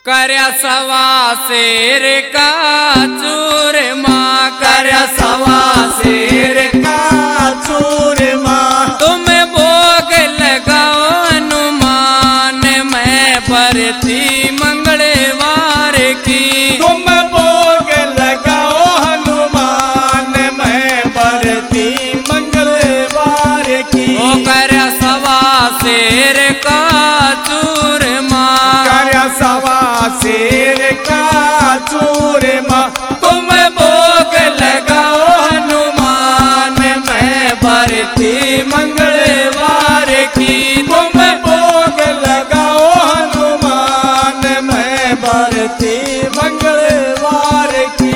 करया सवा शेर का चूरमा, करया सवा शेर का चूरमा। तुम भोग लगाओ हनुमान, मैं बरती मंगलवार की। तुम भोग लगाओ हनुमान, मैं बरती मंगलवार की। ओ करया सवा शेर का चूरमा, करया सवा शेर का चूरमा। तुम भोग लगाओ हनुमान, मैं बरती मंगलवार की। तुम भोग लगाओ हनुमान, मैं बरती मंगलवार की।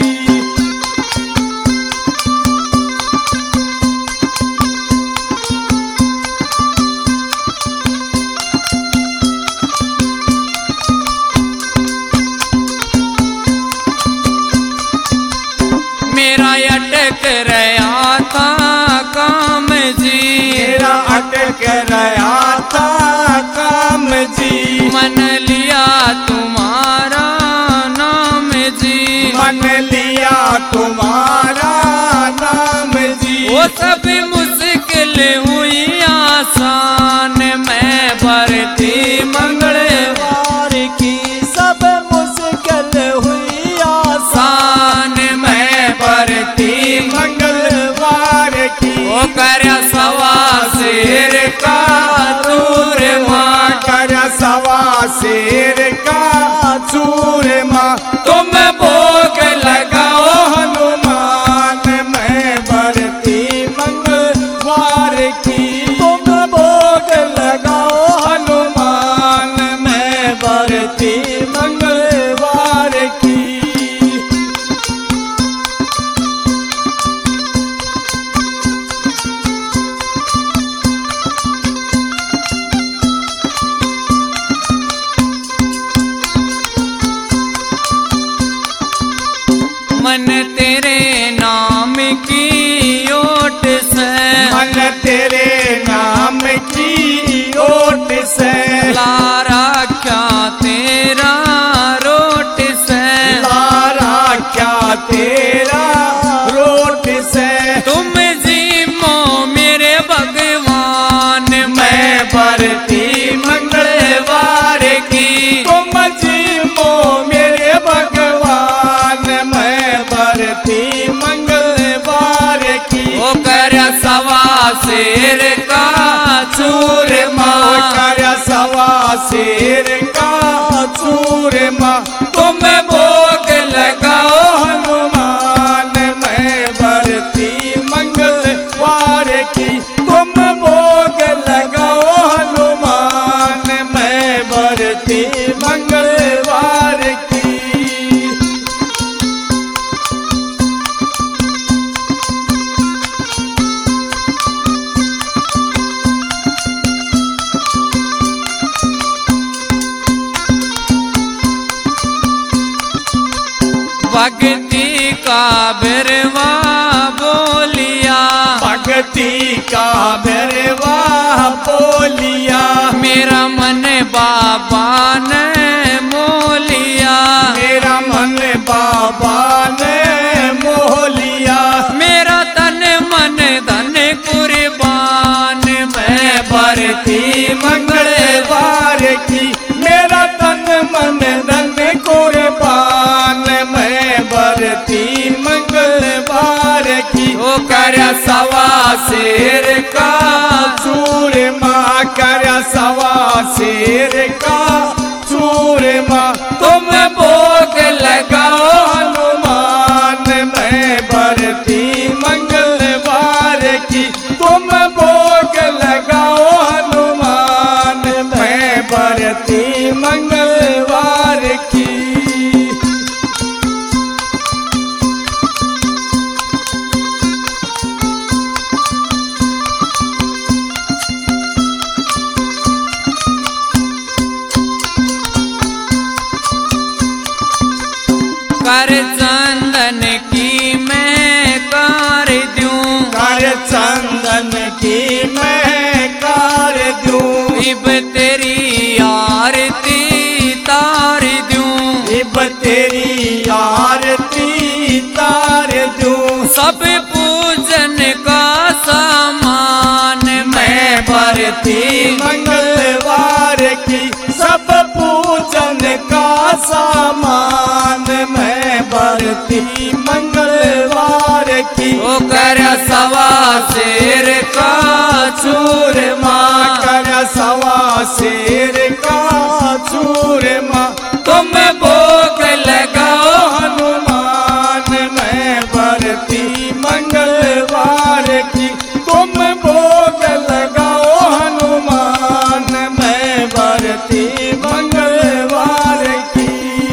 मेरा अटक रहा था काम जी, मेरा अटक रहा था काम जी। मन लिया तुम्हारा नाम जी, मन लिया तुम्हारा नाम जी। वो सब मुश्किल हुई आसान, मैं बरती मंगलवार की। सब मुश्किल हुई आसान, मैं बरती मंगलवार की। ओ करया सवा शेर का चूरमा, करया सवा शेर का चूरमा। तुम भोग लगाओ हनुमान, मैं बरती मंगलवार की। तुम भोग लगाओ हनुमान, मैं बरती मंगलवार की। मन तेरे नाम की ओट से, मन तेरे नाम की ओट से। लारा क्या तेरा रोट से, लारा क्या तेरा रोट से। तुम जीमो मेरे भगवान, मैं बरती मंगलवार की। तुम जीवो मेरे भगवान, मैं बरती मंगलवार की। ओ करया सवा शेर का चूरमा, करया सवा शेर का चूरमा। तुम भोग लगाओ हनुमान, मैं बरती मंगलवार की। तुम भोग लगाओ हनुमान, मैं बरती मंगलवार की। भक्ति का बिरवा बोलिया, भक्ति का बिरवा बोलिया। मेरा मन बाबा ने मोलिया, मेरा मन बाबा ने मोह लिया। मेरा तन मन धन कुर्बान, मैं बरती मंगलवार की। मेरा तन मन धन कुर्बान, मैं बरती मंगलवार की। ओ करया सवा शेर का चूरमा, करया सवा शेर का चूरमा। तुम भोग लगाओ हनुमान, मैं बरती मंगलवार की। तुम भोग लगाओ हनुमान, मैं बरती मंगलवार की। कर चंदन की मैं कार दूं, कर चंदन की मैं कार दूं। इब तेरी आरती तार दूं। बरती मंगलवार की सब पूजन का सामान मैं बरती मंगलवार की। ओ कर सवा शेर का चूरमा, कर सवा शेर का चूरमा तुम भोग लगाओ हनुमान मैं बरती मंगलवार की। तुम भोग लगाओ हनुमान मैं बरती मंगलवार की।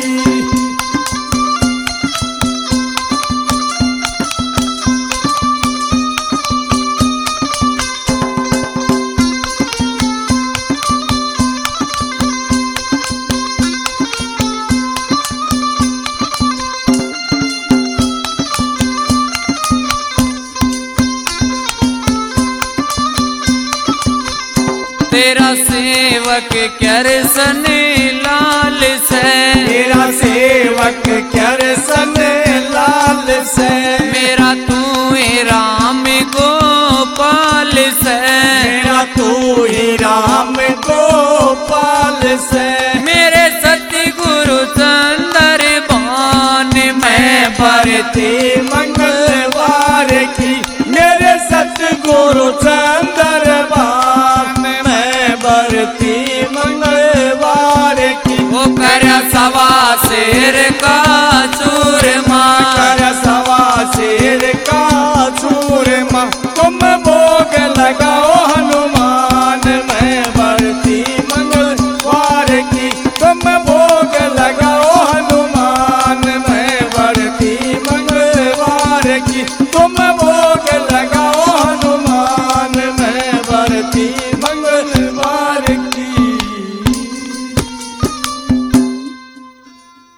तेरा सेवक करसन लाल से, तेरा सेवक करसन लाल से, मेरा तू ही राम गोपाल से, मेरा तू ही राम गोपाल से, मेरे सतगुरु चंदर बान मैं बरती मंगलवार की। मेरे सतगुरु चंदर बान मैं बरती मंगलवार की। वो कर सवा शेर का चूरमा, कर सवा शेर का चूरमा तुम भोग लगाओ हनुमान मैं बरती मंगलवार की। तुम भोग लगाओ हनुमान मैं बरती मंगलवार की। तुम